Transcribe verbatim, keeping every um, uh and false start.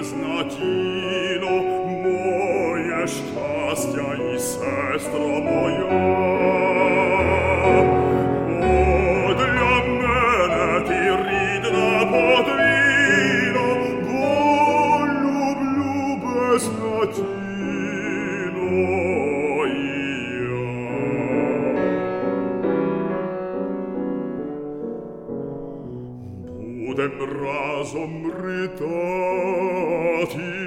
Знатіно, моє щастя і сестро моя. О, для мене ти рідна подвійно, бо люблю беззнатіно і я. Будем разом ритати